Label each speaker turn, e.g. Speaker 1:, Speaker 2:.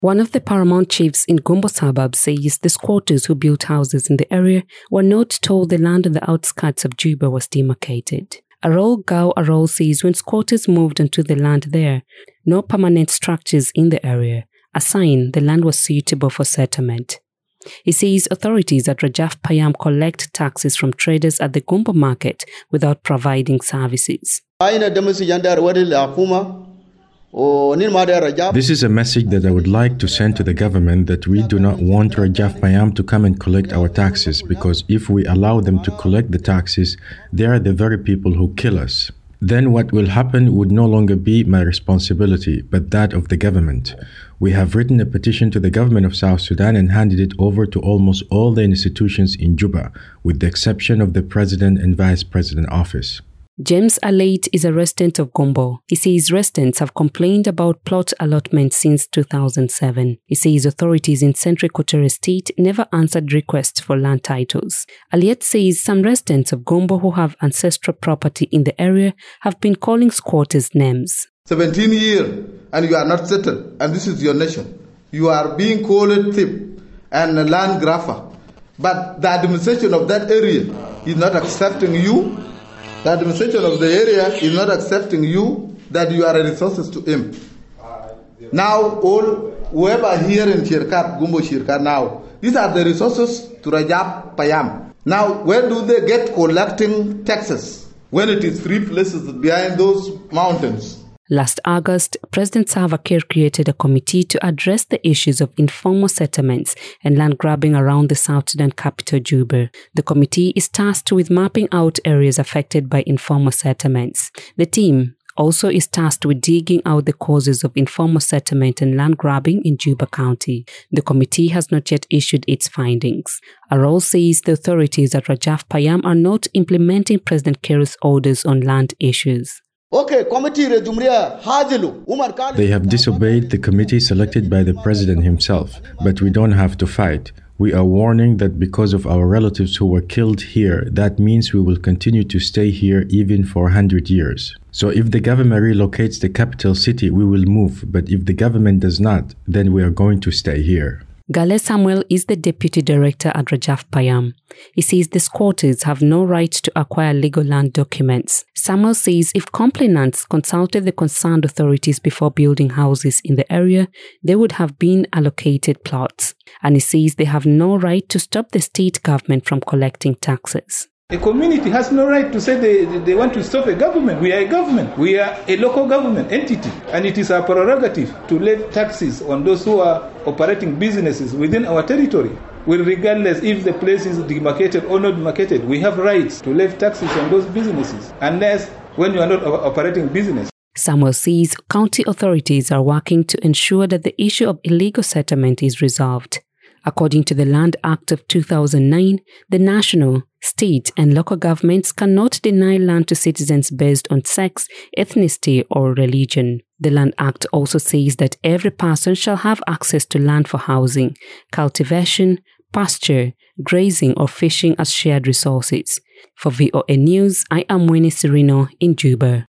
Speaker 1: One of the paramount chiefs in Gumbo suburb says the squatters who built houses in the area were not told the land on the outskirts of Juba was demarcated. Arol Gao Arol says when squatters moved onto the land there, no permanent structures in the area, a sign the land was suitable for settlement. He says authorities at Rajaf Payam collect taxes from traders at the Gumbo market without providing services.
Speaker 2: This is a message that I would like to send to the government that we do not want Rajaf Payam to come and collect our taxes, because if we allow them to collect the taxes, they are the very people who kill us. Then what will happen would no longer be my responsibility, but that of the government. We have written a petition to the government of South Sudan and handed it over to almost all the institutions in Juba, with the exception of the President and Vice President office.
Speaker 1: James Alate is a resident of Gumbo. He says residents have complained about plot allotment since 2007. He says authorities in Central Equatorial State never answered requests for land titles. Alate says some residents of Gumbo who have ancestral property in the area have been calling squatters names.
Speaker 3: 17 years and you are not settled, and this is your nation. You are being called thief and a land grabber. But the administration of that area is not accepting you. The administration of the area is not accepting you, that you are a resources to him. Now, whoever here in Shirkat, Gumbo Shirkat now, these are the resources to Rajaf Payam. Now, where do they get collecting taxes when it is free places behind those mountains?
Speaker 1: Last August, President Salva Kiir created a committee to address the issues of informal settlements and land grabbing around the South Sudan capital, Juba. The committee is tasked with mapping out areas affected by informal settlements. The team also is tasked with digging out the causes of informal settlement and land grabbing in Juba County. The committee has not yet issued its findings. Arol says the authorities at Rajaf Payam are not implementing President Kiir's orders on land issues.
Speaker 2: They have disobeyed the committee selected by the president himself, but we don't have to fight. We are warning that because of our relatives who were killed here, that means we will continue to stay here even for 100 years. So if the government relocates the capital city, we will move, but if the government does not, then we are going to stay here.
Speaker 1: Gale Samuel is the deputy director at Rajaf Payam. He says the squatters have no right to acquire legal land documents. Samuel says if complainants consulted the concerned authorities before building houses in the area, they would have been allocated plots. And he says they have no right to stop the state government from collecting taxes.
Speaker 4: A community has no right to say they want to stop a government. We are a government. We are a local government entity. And it is our prerogative to levy taxes on those who are operating businesses within our territory. Well, regardless if the place is demarcated or not demarcated, we have rights to levy taxes on those businesses, unless when you are not operating business.
Speaker 1: Samuel says county authorities are working to ensure that the issue of illegal settlement is resolved. According to the Land Act of 2009, the national, state and local governments cannot deny land to citizens based on sex, ethnicity or religion. The Land Act also says that every person shall have access to land for housing, cultivation, pasture, grazing or fishing as shared resources. For VOA News, I am Winnie Serino in Juba.